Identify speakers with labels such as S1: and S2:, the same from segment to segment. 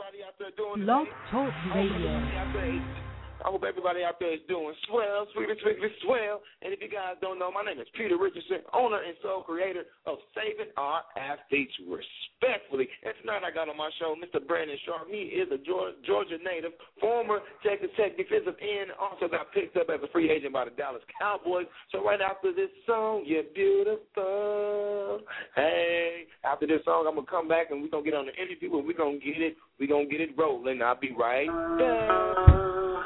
S1: everybody out there doing
S2: Blog Talk Radio.
S1: I hope everybody out there is doing swell, sweetly swell. And if you guys don't know, my name is Peter Richardson, owner and sole creator of Saving Our Athletes Respectfully. And tonight I got on my show Mr. Brandon Sharp. He is a Georgia native, former Texas Tech defensive end, also got picked up as a free agent by the Dallas Cowboys. So right after this song, You're Beautiful. Hey, after this song, I'm going to come back and we're going to get on the interview and we're going to get it rolling. I'll be right back.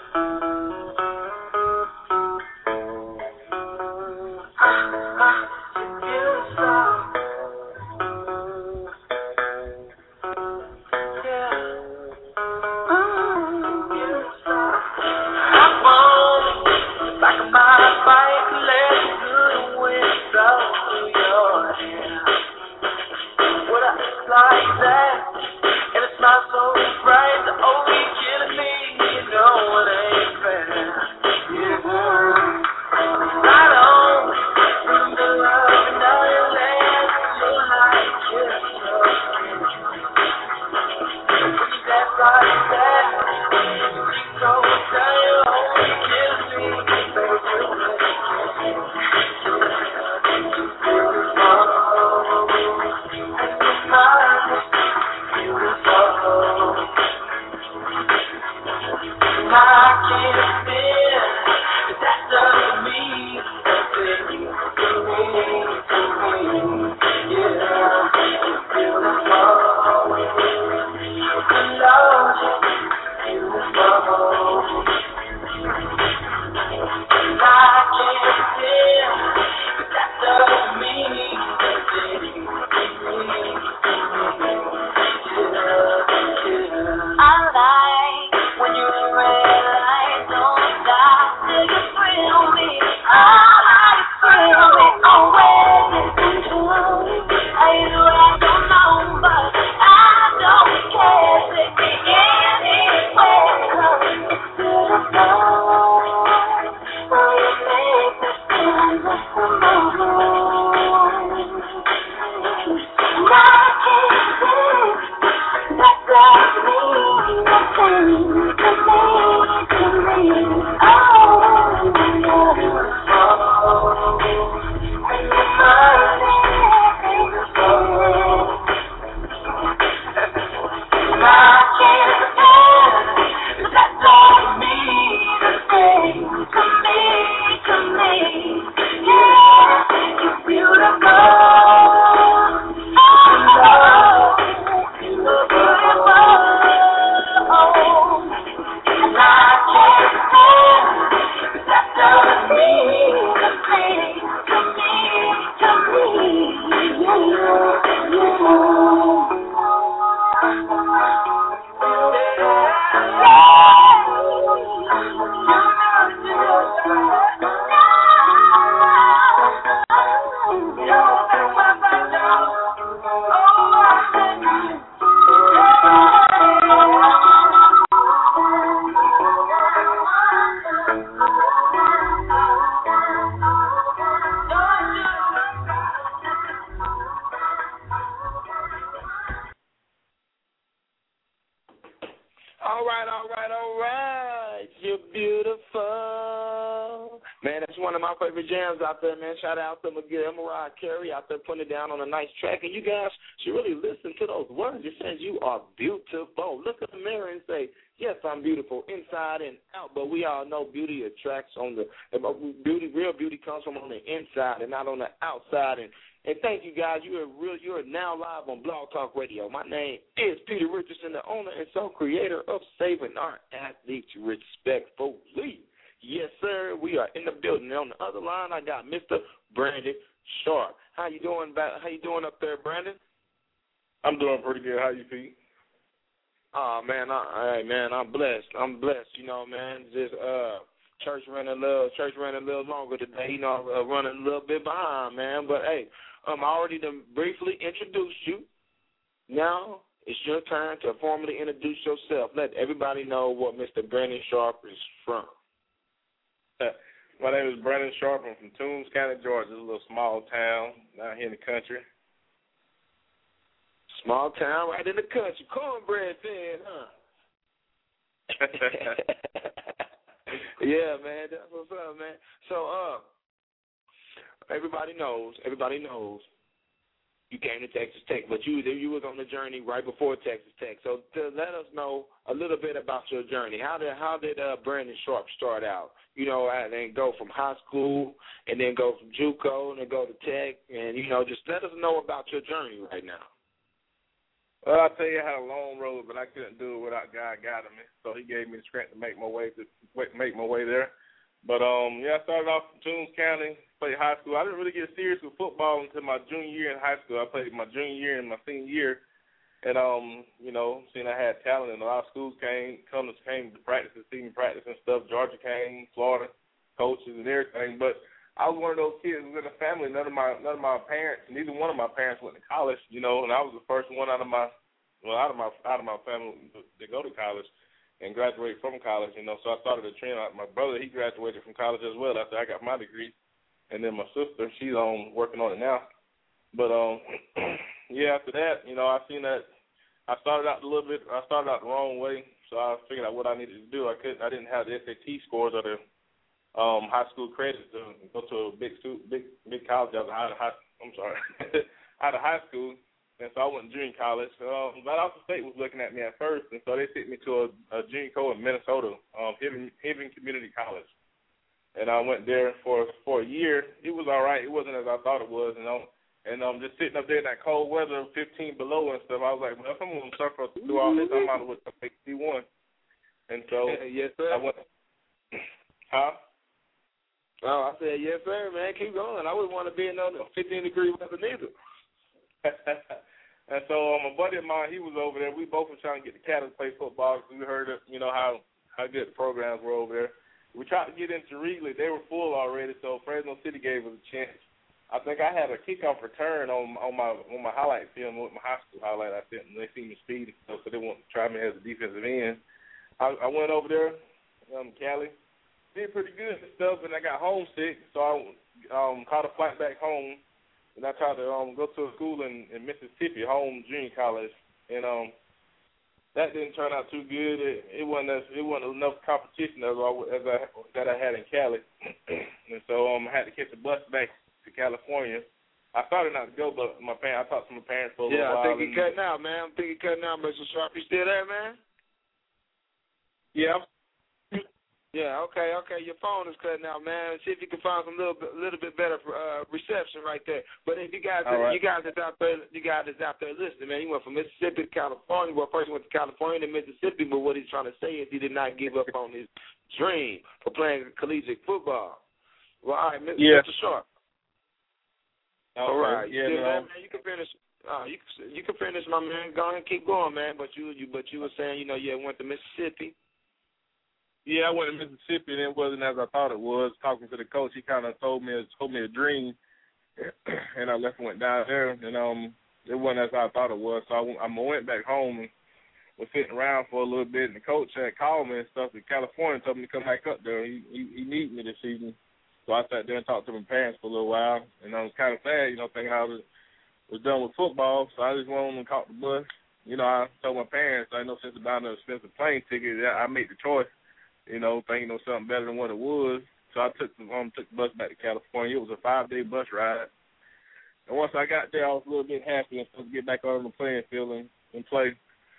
S1: Shout out to Miguel Mariah Carey out there putting it down on a nice track. And you guys should really listen to those words. It says you are beautiful. Look in the mirror and say, yes, I'm beautiful inside and out. But we all know beauty attracts on the real beauty comes from on the inside and not on the outside. And thank you guys. You are now live on Blog Talk Radio. My name is Peter Richardson, the owner and sole creator of Saving Our Athletes Respectfully. Yes, sir. We are in the building. On the other line, I got Mr. Brandon Sharp. How you doing? How you doing up there, Brandon?
S3: I'm doing pretty good. How you, Pete?
S1: Oh man, I'm blessed. I'm blessed. You know, man. Just church ran a little longer today. You know, running a little bit behind, man. But hey, I already done briefly introduced you. Now it's your turn to formally introduce yourself. Let everybody know what Mr. Brandon Sharp is from.
S3: My name is Brandon Sharp. I'm from Toombs County, Georgia. It's a little small town down here in the country.
S1: Small town right in the country. Cornbread fan, huh? Yeah, man, that's what's up, man. So, everybody knows you came to Texas Tech, but you was on the journey right before Texas Tech. So let us know a little bit about your journey. How did Brandon Sharp start out? You know, and then go from high school, and then go from JUCO, and then go to Tech, and just let us know about your journey right now.
S3: Well, I tell you, I had a long road, but I couldn't do it without God guiding me. So He gave me the strength to make my way there. But I started off in Toombs County, played high school. I didn't really get serious with football until my junior year in high school. I played my junior year and my senior year, and seeing I had talent, and a lot of schools came to practice, see me practice and stuff. Georgia came, Florida, coaches and everything. But I was one of those kids who was in a family. None of my parents, neither one of my parents went to college, and I was the first one out of my family to go to college and graduate from college, so I started a trend. My brother, he graduated from college as well after I got my degree, and then my sister, she's working on it now. But after that, I seen that I started out the wrong way, so I figured out what I needed to do. I didn't have the SAT scores or the high school credits to go to a big college out of high school. And so I went to junior college. Valdosta State was looking at me at first, and so they sent me to a junior college in Minnesota, Haven Community College. And I went there for a year. It was all right. It wasn't as I thought it was, And just sitting up there in that cold weather, 15 below and stuff, I was like, well, if I'm going to suffer through all this, I might as well take C1. And so
S1: yes, sir.
S3: I went. Huh?
S1: Oh, I said, yes, sir, man. Keep going. I wouldn't want to be in no 15-degree weather neither. And so my buddy of mine, he was over there. We both were trying to get the Cats to play football because we heard how good the programs were over there. We tried to get into Wrigley. They were full already, so Fresno City gave us a chance. I think I had a kickoff return on my highlight film with my high school highlight I sent, and they seen me speed and stuff, so they wanted to try me as a defensive end. I went over there, Cali, did pretty good and stuff, and I got homesick, so I caught a flight back home. And I tried to go to a school in Mississippi, home junior college, and that didn't turn out too good. It wasn't enough competition as I had in Cali, and so I had to catch a bus back to California. I started not to go, but I talked to my parents for a little while. Yeah, I think you're cutting out, man. Mr. Sharp. You still there, man?
S3: Yeah.
S1: Yeah, okay. Your phone is cutting out, man. See if you can find some little bit better reception right there. But if you guys that's out there listening, man, he went from Mississippi to California. Well, first he went to California to Mississippi, but what he's trying to say is he did not give up on his dream for playing collegiate football. Well, all right, Mr. Sharp.
S3: Okay.
S1: All right,
S3: yeah,
S1: man, you can finish. You can finish, my man. Go ahead and keep going, man. But you were saying, you went to Mississippi.
S3: Yeah, I went to Mississippi, and it wasn't as I thought it was. Talking to the coach, he kind of told me a dream, and I left and went down there, and it wasn't as I thought it was. So I went back home and was sitting around for a little bit, and the coach had called me and stuff in California and told me to come back up there. He needed me this season. So I sat there and talked to my parents for a little while, and I was kind of sad, thinking I was done with football, so I just went on and caught the bus. I told my parents, I know since about an expensive plane ticket, I made the choice. Thinking something better than what it was. So I took the bus back to California. It was a 5-day bus ride. And once I got there, I was a little bit happy and supposed to get back on the playing field and play.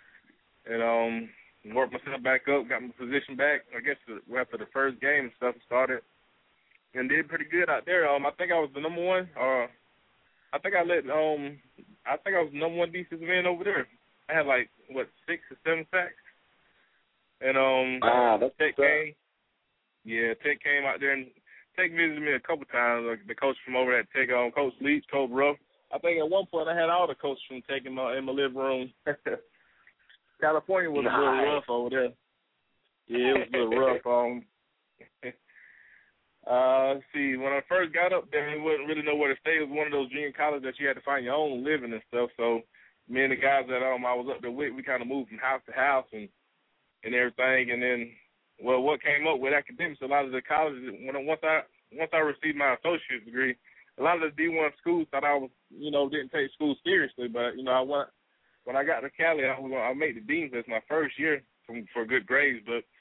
S3: And worked myself back up, got my position back. I guess after the first game and stuff started, and did pretty good out there. I think I was the number one. I think I was the number one defensive end over there. I had 6 or 7 sacks. And Tech came. Yeah, Tech came out there and Tech visited me a couple times. The coach from over at Tech, Coach Leach, Coach Ruff. I think at one point I had all the coaches from Tech in my living room. California was a little rough over there. Yeah, it was a little rough. Let's see, when I first got up there, I wouldn't really know where to stay. It was one of those junior colleges that you had to find your own living and stuff. So me and the guys that I was up there with, we kind of moved from house to house and everything, and then, what came up with academics, a lot of the colleges, once I received my associate's degree, a lot of the D1 schools thought I was, didn't take school seriously, but, when I got to Cali, I made the dean's list my first year for good grades, but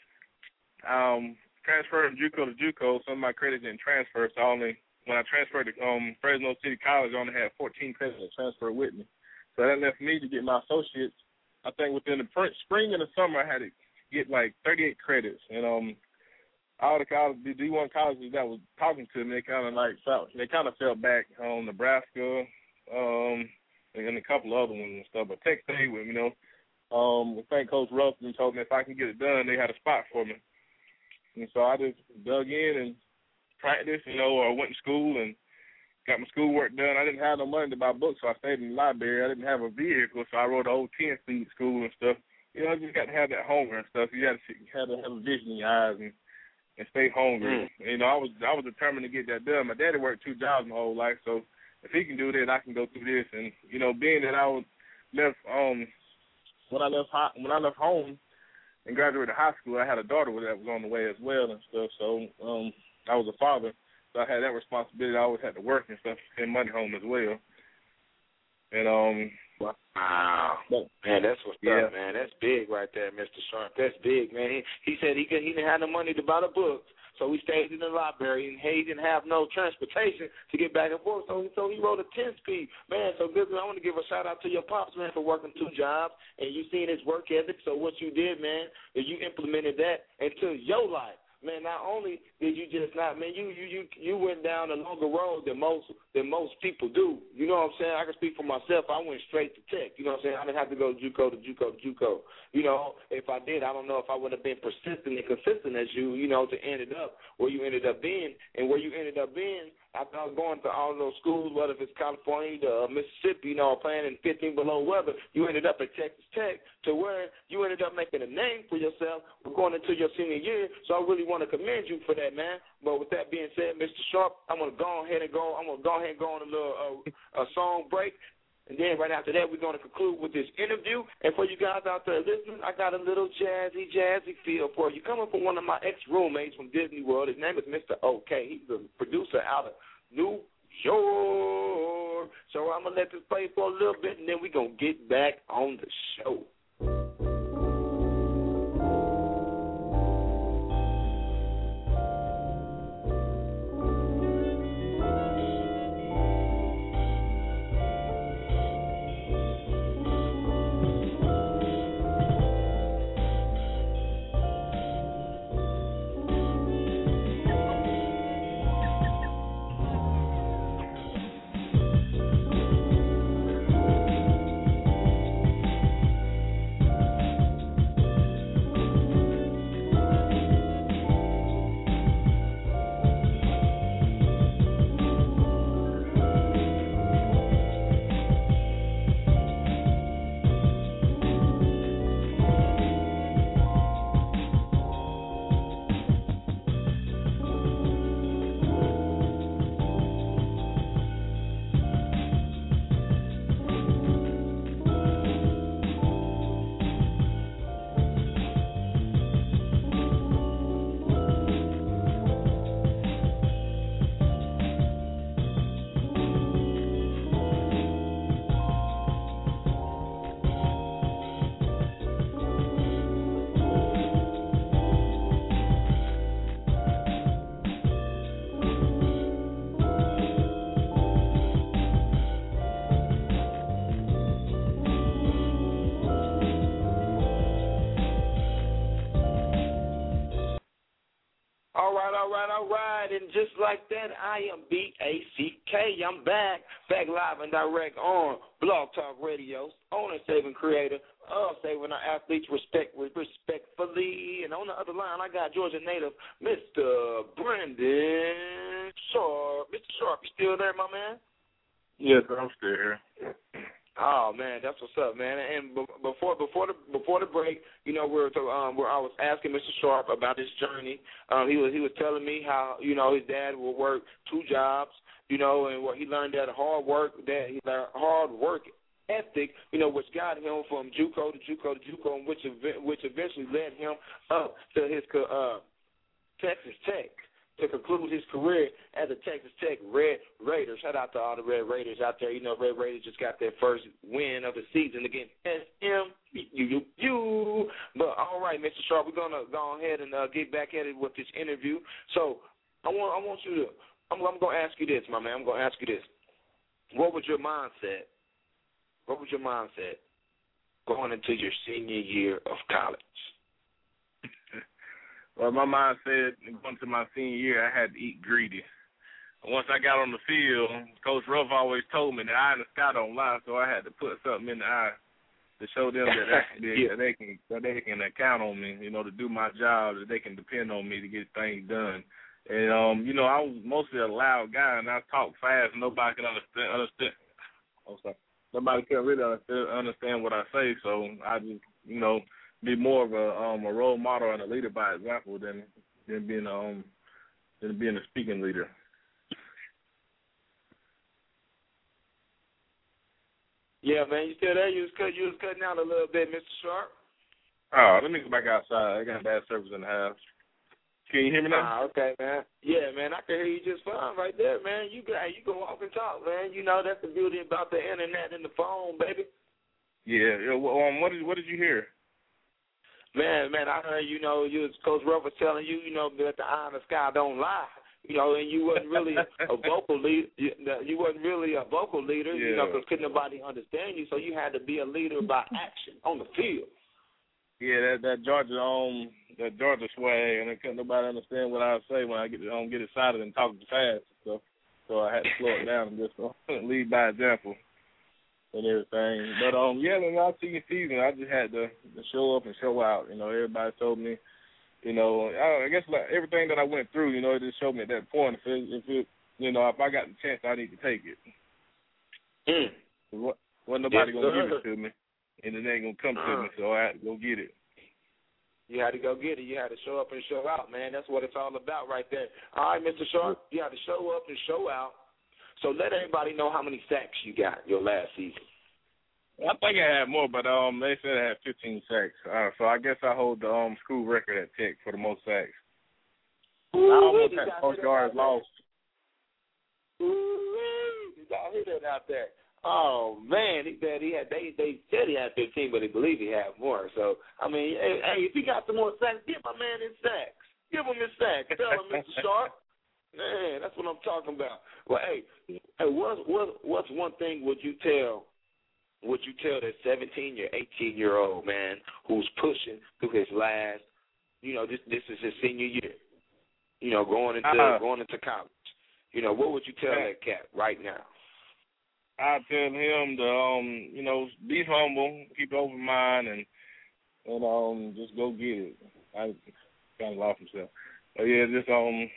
S3: transferred from JUCO to JUCO. Some of my credits didn't transfer, so when I transferred to Fresno City College, I only had 14 credits that transferred with me. So that left me to get my associates. I think within the spring and the summer, I had to get like 38 credits. And all the D1 colleges that was talking to me, they kind of fell back on Nebraska, and a couple other ones and stuff. But Tech stayed with me, I think Coach Rustin told me if I can get it done, they had a spot for me. And so I just dug in and practiced, or went to school and got my schoolwork done. I didn't have no money to buy books, so I stayed in the library. I didn't have a vehicle, so I rode the whole 10-speed school and stuff. I just got to have that hunger and stuff. You had to have a vision in your eyes and stay hungry. I was determined to get that done. My daddy worked 2 jobs my whole life, so if he can do that, I can go through this. And being that I left when I left home and graduated high school, I had a daughter that was on the way as well and stuff. So I was a father, so I had that responsibility. I always had to work and stuff, send money home as well. And
S1: wow, man, that's what's up, man. That's big right there, Mr. Sharp. That's big, man. He said he didn't have no money to buy the books, so he stayed in the library, and he didn't have no transportation to get back and forth, so he rode a 10-speed. Man, so good. I want to give a shout-out to your pops, man, for working 2 jobs, and you seen his work ethic. So what you did, man, is you implemented that into your life. Man, not only did you just not, man, you went down a longer road than most people do. You know what I'm saying? I can speak for myself. I went straight to Tech. You know what I'm saying? I didn't have to go JUCO to JUCO to JUCO. If I did, I don't know if I would have been persistent and consistent as you, to end up where you ended up being. And where you ended up being, after I was going to all those schools, whether it's California to Mississippi, playing in 15 below weather, you ended up at Texas Tech, to where you ended up making a name for yourself going into your senior year. So I really want to commend you for that, man. But with that being said, Mr. Sharp, I'm going to go ahead and go on a little song break. And then right after that, we're going to conclude with this interview. And for you guys out there listening, I got a little jazzy feel for you. Coming from one of my ex-roommates from Disney World. His name is Mr. OK. He's a producer out of New York. So I'm going to let this play for a little bit, and then we're going to get back on the show. All right. And just like that, I am B-A-C-K. I'm back live and direct on Blog Talk Radio, owner, saving creator of Saving Our Athletes Respectfully. And on the other line, I got Georgia native, Mr. Brandon Sharp. Mr. Sharp, you still there, my man?
S3: Yes, I'm still here.
S1: Oh man, that's what's up, man. And before the break, I was asking Mr. Sharp about his journey. He was telling me how his dad would work 2 jobs, and what he learned that hard work ethic, which got him from JUCO to JUCO to JUCO, and which eventually led him up to his Texas Tech. to conclude his career as a Texas Tech Red Raider. Shout out to all the Red Raiders out there. You know, Red Raiders just got their first win of the season against SMU. But all right, Mr. Sharp, we're gonna go ahead and get back at it with this interview. So I'm gonna ask you this, my man. I'm gonna ask you this. What was your mindset? Going into your senior year of college?
S3: Well, my mindset going to my senior year, I had to eat greedy. Once I got on the field, Coach Ruff always told me that eye in the sky don't lie, so I had to put something in the eye to show them that they can count on me, you know, to do my job, that they can depend on me to get things done. And you know, I was mostly a loud guy, and I talk fast. Nobody can understand. Oh, sorry. Nobody can really understand what I say, so I just, you know, be more of a role model and a leader by example than being a speaking leader.
S1: Yeah, man, you still there? You was cutting out a little bit, Mr. Sharp.
S3: Oh, let me go back outside. I got bad service in the house. Can you hear me now?
S1: Okay, man. Yeah, man, I can hear you just fine right there, man. You can walk and talk, man. You know, that's the beauty about the internet and the phone, baby.
S3: Yeah. What did you hear?
S1: Man, I heard, you know, Coach Ruff was telling you, you know, that the eye in the sky don't lie. You know, and you wasn't really a vocal leader. You wasn't really a vocal leader, you know, because couldn't nobody understand you. So you had to be a leader by action on the field.
S3: Yeah, that Georgia swag, and couldn't nobody understand what I say when I get excited and talk fast and stuff. So I had to slow it down and just lead by example and everything. But yeah, in our senior season, I just had to show up and show out. You know, everybody told me, you know, I guess like everything that I went through, you know, it just showed me at that point if I got the chance, I need to take it. Wasn't nobody gonna give it to me, and it ain't gonna come to me, so I had to go get it.
S1: You had to go get it. You had to show up and show out, man. That's what it's all about right there. All right, Mr. Sharp, you had to show up and show out. So let everybody know how many sacks you got your last season.
S3: I think I had more, but they said I had 15 sacks. So I guess I hold the school record at Tech for the most sacks. I almost had most yards lost.
S1: You got hit that out there. Oh man, they said he had 15, but they believe he had more. So I mean, hey, if he got some more sacks, give my man his sacks. Give him his sacks. Tell him, Mr. Sharp. Man, that's what I'm talking about. Well, hey, what's one thing would you tell that 17 or 18-year-old man who's pushing through his last, you know, this is his senior year, you know, going into college. You know, what would you tell that cat right now?
S3: I tell him to, you know, be humble, keep an open mind, and just go get it. I kind of lost myself, but yeah, just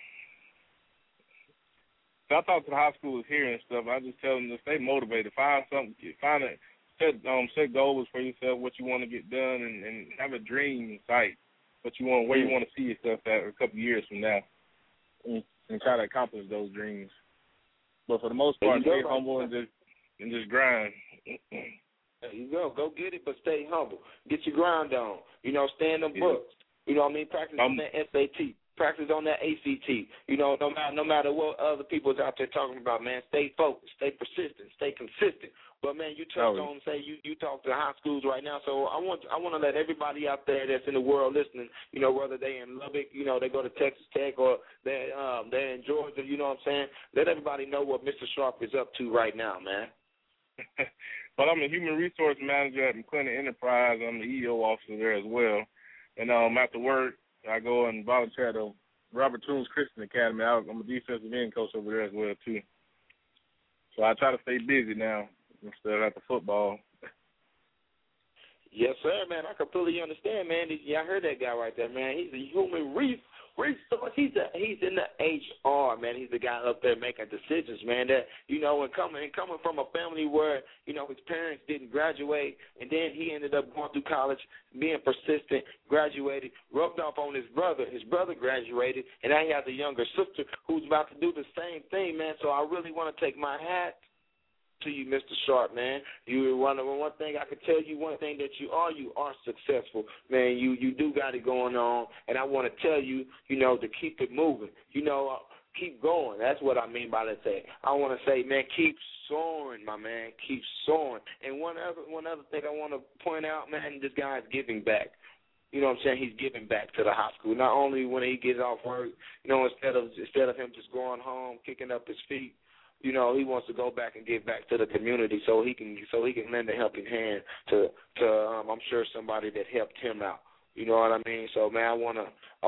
S3: I talk to the high schoolers here and stuff. I just tell them to stay motivated, find something, set goals for yourself, what you want to get done, and have a dream in sight, where you want to see yourself at a couple of years from now, and try to accomplish those dreams. But for the most part, stay humble and just grind.
S1: There you go. Go get it, but stay humble. Get your grind on. You know, stay in the books. You know what I mean? Practice on that SAT. Practice on that ACT. You know, no matter what other people's out there talking about, man, stay focused, stay persistent, stay consistent. But man, you touched on, say you talk to high schools right now, so I want to let everybody out there that's in the world listening, you know, whether they in Lubbock, you know, they go to Texas Tech, or they're in Georgia, you know what I'm saying? Let everybody know what Mr. Sharp is up to right now, man.
S3: Well, I'm a human resource manager at McClinton Enterprise. I'm the EO officer there as well. And after work, I go and volunteer at the Robert Toombs Christian Academy. I'm a defensive end coach over there as well, too. So I try to stay busy now instead of at the football.
S1: Yes, sir, man. I completely understand, man. Yeah, I heard that guy right there, man. He's a human resource. He's in the HR, man. He's the guy up there making decisions, man. That, you know, and coming from a family where, you know, his parents didn't graduate, and then he ended up going through college, being persistent, graduated, rubbed off on his brother. His brother graduated, and now he has a younger sister who's about to do the same thing, man. So I really want to take my hat to you, Mr. Sharp, man. You one thing I can tell you, one thing that you are successful, man. You do got it going on, and I want to tell you, to keep it moving. Keep going. That's what I mean by that. Say, I want to say, man, keep soaring, my man. Keep soaring. And one other thing I want to point out, man, this guy is giving back. You know what I'm saying? He's giving back to the high school. Not only when he gets off work, instead of him just going home, kicking up his feet, he wants to go back and give back to the community so he can lend a helping hand to I'm sure somebody that helped him out. You know what I mean? So man, I wanna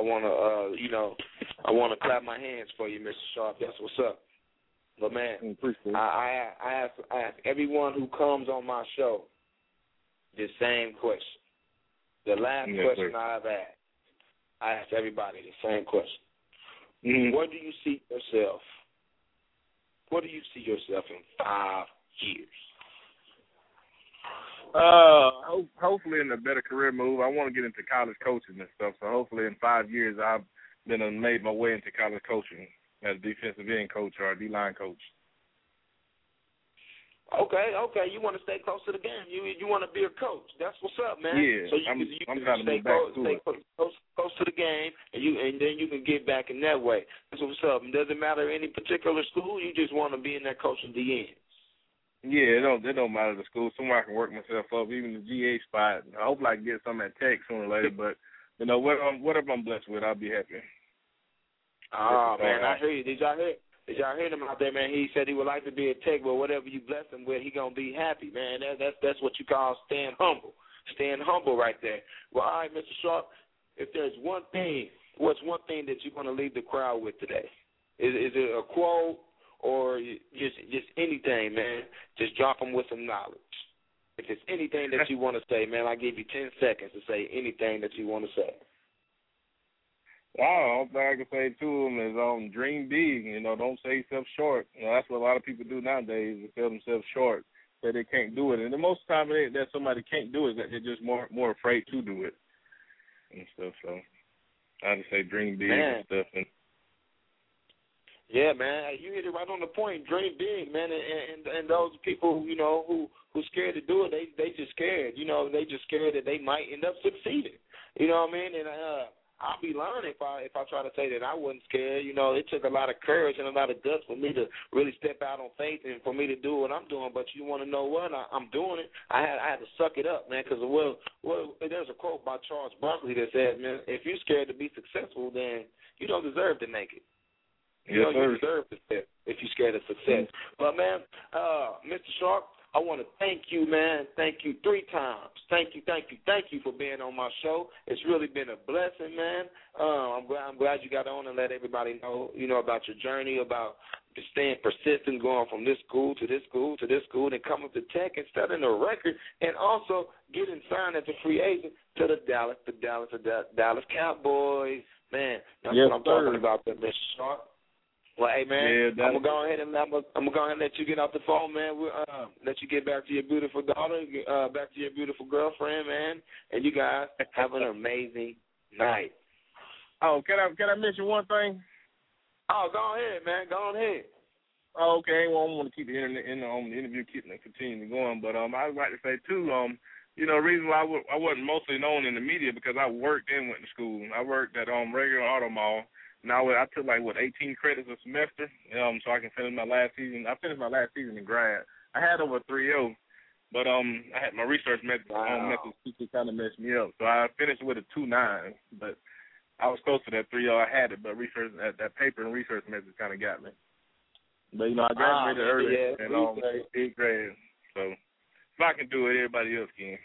S1: clap my hands for you, Mr. Sharp. That's what's up. But man, I ask everyone who comes on my show the same question. The last question I've asked, I ask everybody the same question. Mm-hmm. Where do you see yourself? Where do you see yourself in 5 years?
S3: Hopefully in a better career move. I want to get into college coaching and stuff. So hopefully in 5 years I've made my way into college coaching as a defensive end coach or a D-line coach. Okay. You want to stay close to the game. You want to be a coach. That's what's up, man. Yeah, so I'm trying to move back to it. Close to the game, and then you can get back in that way. That's what's up. It doesn't matter any particular school. You just want to be in that coaching D end. Yeah, it don't matter the school. Somewhere I can work myself up, even the GA spot. I hope I can get some at Tech sooner or later. But whatever I'm blessed with, I'll be happy. Oh man, I hear you. Did y'all hear him out there, man? He said he would like to be a Tech, but whatever you bless him with, he gonna be happy, man. That's what you call staying humble. Staying humble right there. Well, all right, Mr. Sharp, if there's one thing, what's one thing that you want to leave the crowd with today? Is it a quote or just anything, man? Just drop them with some knowledge. If it's anything that you want to say, man, I'll give you 10 seconds to say anything that you want to say. Wow, all I can say to them is dream big. Don't sell yourself short. That's what a lot of people do nowadays, is sell themselves short, say they can't do it. And the most time that somebody can't do it, that they're just more afraid to do it and stuff. So I just say dream big and stuff. Yeah, man, you hit it right on the point. Dream big, man, and those people, who's scared to do it, they just scared. They just scared that they might end up succeeding. You know what I mean? And I'll be lying if I try to say that I wasn't scared. It took a lot of courage and a lot of guts for me to really step out on faith and for me to do what I'm doing. But you want to know what? I'm doing it. I had to suck it up, man, because, there's a quote by Charles Barkley that says, man, if you're scared to be successful, then you don't deserve to make it. You deserve success if you're scared of success. But, man, Mr. Sharp, I want to thank you, man. Thank you 3 times. Thank you for being on my show. It's really been a blessing, man. I'm glad you got on and let everybody know, about your journey, about just staying persistent, going from this school to this school to this school, and coming to Tech and setting a record, and also getting signed as a free agent to the Dallas Cowboys. Man, that's what I'm talking about, Mr. Sharp. Well, hey, man, I'm gonna go ahead and let you get off the phone, man. We'll let you get back to your beautiful daughter, back to your beautiful girlfriend, man. And you guys have an amazing night. Oh, can I mention one thing? Oh, go ahead, man. Go ahead. Oh, okay. Well, I want to keep the interview continuing going, but I'd like to say too, the reason why I wasn't mostly known in the media because I worked and went to school. I worked at regular auto mall. Now I took 18 credits a semester, so I can finish my last season. I finished my last season in grad. I had over 3.0, but I had my research methods kind of messed me up. So I finished with a 2.9, but I was close to that 3.0. I had it, but research that paper and research methods kind of got me. But I graduated early and 8th grade, so if I can do it, everybody else can.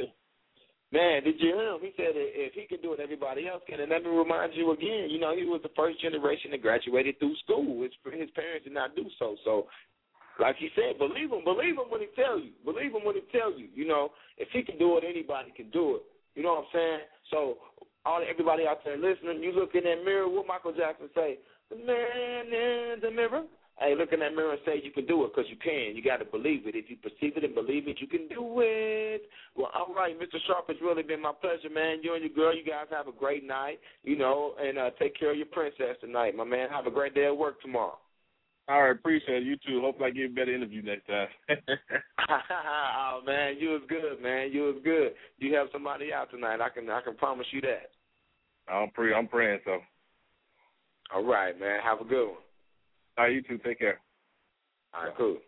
S3: Man, did you hear him? He said if he can do it, everybody else can. And let me remind you again, he was the first generation that graduated through school. His parents did not do so. So, like he said, believe him when he tells you. Believe him when he tells you. If he can do it, anybody can do it. You know what I'm saying? So, everybody out there listening, you look in that mirror, what Michael Jackson say? The man in the mirror. Hey, look in that mirror and say you can do it because you can. You got to believe it. If you perceive it and believe it, you can do it. Well, all right, Mr. Sharp, it's really been my pleasure, man. You and your girl, you guys have a great night, and take care of your princess tonight, my man. Have a great day at work tomorrow. All right, appreciate it. You too. Hopefully I get a better interview next time.
S1: Oh man, you was good, man. You was good. You have somebody out tonight. I can promise you that.
S3: I'm praying so.
S1: All right, man. Have a good one.
S3: All right, you too. Take care.
S1: All right, cool.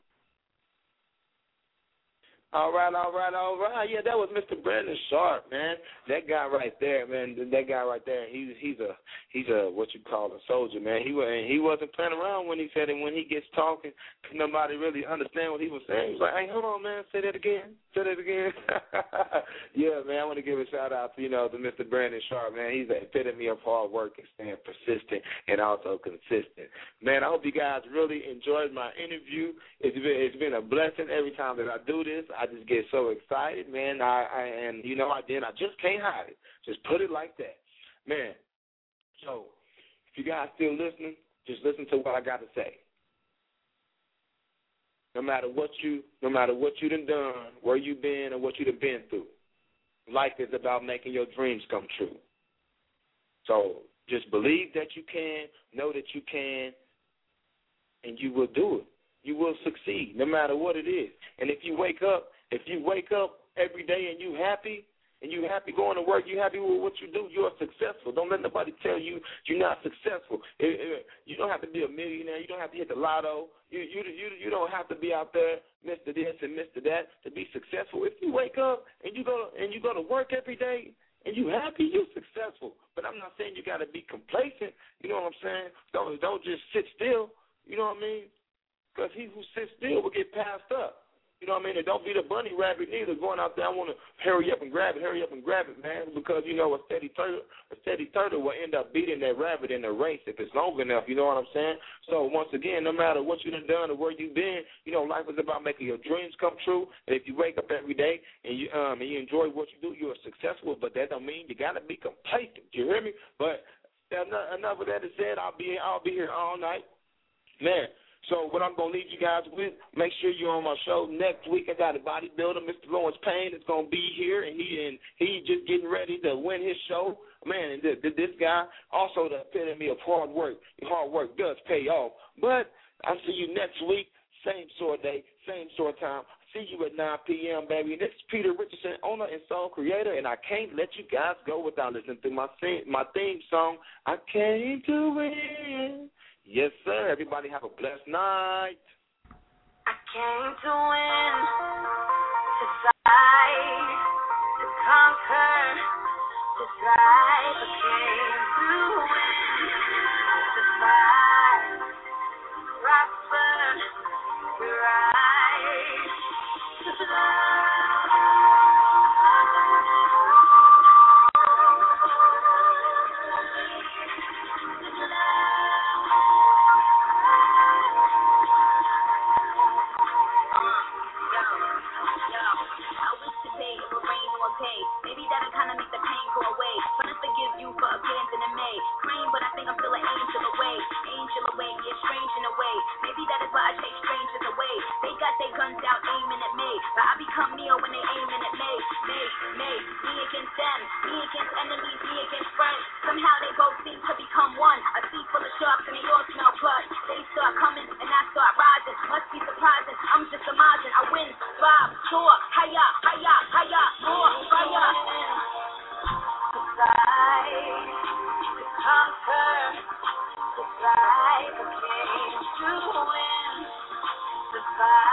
S1: All right. Yeah, that was Mr. Brandon Sharp, man. That guy right there, man. That guy right there. He's a what you call a soldier, man. He wasn't playing around when he said it. When he gets talking, nobody really understand what he was saying. He was like, "Hey, hold on, man. Say that again. Yeah, man. I want to give a shout out to to Mr. Brandon Sharp, man. He's the epitome of hard work and staying persistent and also consistent. Man, I hope you guys really enjoyed my interview. It's been a blessing every time that I do this. I just get so excited, man. I just can't hide it. Just put it like that, man. So, if you guys still listening, just listen to what I got to say. No matter what you done, where you been, or what you done been through, life is about making your dreams come true. So, just believe that you can, know that you can, and you will do it. You will succeed, no matter what it is. And if you wake up every day and you happy going to work, you happy with what you do, you are successful. Don't let nobody tell you you're not successful. You don't have to be a millionaire. You don't have to hit the lotto. You don't have to be out there, Mr. This and Mr. That, to be successful. If you wake up and you go to work every day and you happy, you're successful. But I'm not saying you got to be complacent. You know what I'm saying? Don't just sit still. You know what I mean? Because he who sits still will get passed up. You know what I mean? And don't be the bunny rabbit neither, going out there, I want to hurry up and grab it, man, because, a steady turtle will end up beating that rabbit in the race if it's long enough, you know what I'm saying? So, once again, no matter what you done or where you've been, life is about making your dreams come true. And if you wake up every day and you enjoy what you do, you're successful, but that don't mean you got to be complacent. You hear me? But enough of that is said. I'll be here all night. Man. So what I'm going to leave you guys with, make sure you're on my show next week. I got a bodybuilder, Mr. Lawrence Payne, is going to be here, and he just getting ready to win his show. Man, and this guy, also the epitome of hard work. Hard work does pay off. But I'll see you next week, same sort of day, same sort of time. See you at 9 p.m., baby. This is Peter Richardson, owner and soul creator, and I can't let you guys go without listening to my theme song, I Came to Win. Yes, sir. Everybody have a blessed night.
S2: I came to win, to fight, to conquer, to thrive. I came to win, to fight, prosper, to rise, to fly. Maybe that'll kind of make the pain go away. Trying to forgive you for abandoning me. Praying, but I think I'm still an angel away. Yeah, strange in a way. Maybe that is why I chase strangers away. They got their guns out aiming at me, but I become Neo when they aiming at me. Me against them, me against enemies, me against friends. Somehow they both seem to become one. A sea full of sharks and they all smell blood. They start coming and I start rising. Must be surprising, I'm just amazing. I win, Bob, soar, higher, more fire. To fight, to conquer, to thrive. I came to win, to fight.